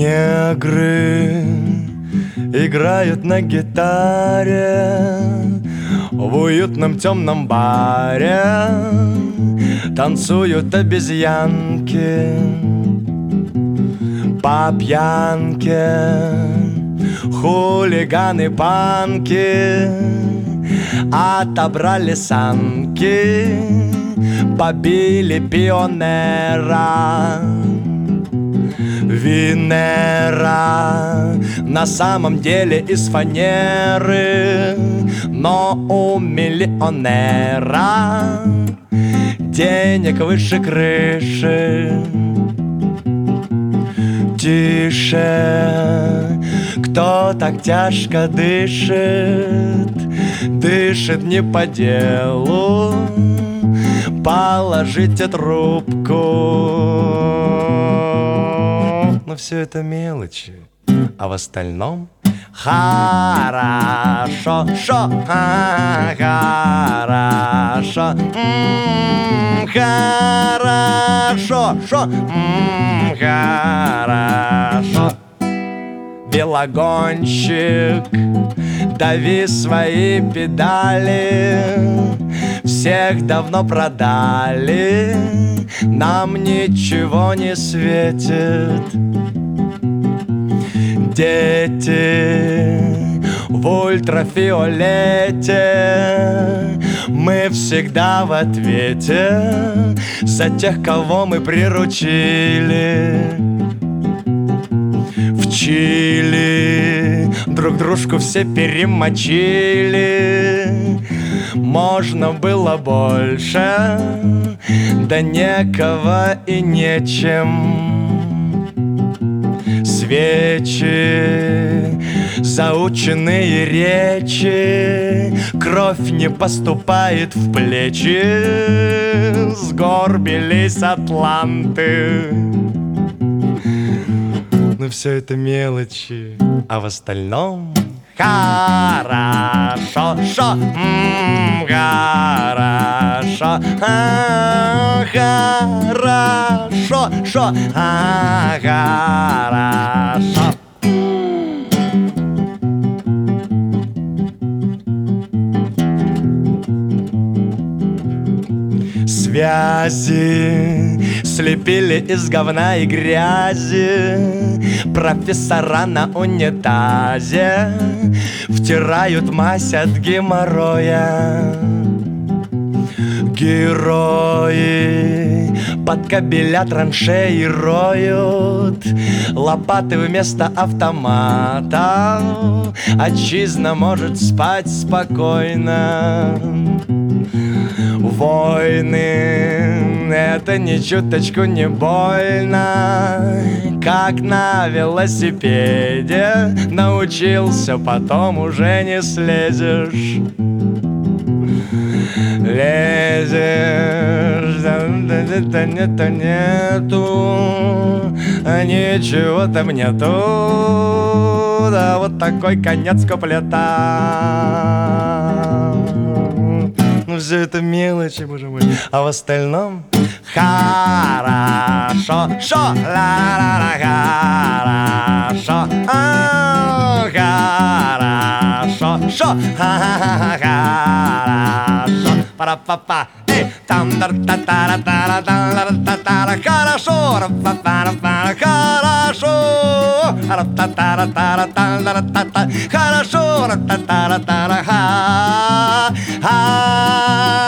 Негры играют на гитаре в уютном темном баре, танцуют обезьянки по пьянке. Хулиганы, панки отобрали санки, побили пионера. Венера на самом деле из фанеры, но у миллионера денег выше крыши. Тише, кто так тяжко дышит, дышит не по делу, положите трубку. Но все это мелочи, а в остальном хорошо, шо, хорошо, хорошо, шо, хорошо. Велогонщик, дави свои педали, всех давно продали, нам ничего не светит. Дети в ультрафиолете, мы всегда в ответе за тех, кого мы приручили. В Чили друг дружку все перемочили, можно было больше, да некого и нечем. Свечи, заученные речи, кровь не поступает в плечи, сгорбились атланты. Но все это мелочи, а в остальном хорошо, шо, хорошо, хорошо, шо, хорошо. Связи слепили из говна и грязи, профессора на унитазе втирают мазь от геморроя. Герои под кабеля траншеи роют, лопаты вместо автомата, отчизна может спать спокойно. Войны — это ни чуточку не больно, как на велосипеде научился, потом уже не слезешь. Лезешь, да нету, ничего там нету, да вот такой конец куплета. Ну все это мелочи, боже мой, а в остальном хорошо, шо, ла-ла-ла, хорошо, хорошо, шо, хорошо, пара-па-па, там та-та-та-та-та-та-та-та-та, хорошо, ра-па-па-ра-па, хорошо, ра-та-та-та-та-та-та-та-та, хорошо, ра-та-та-та-та-та-та.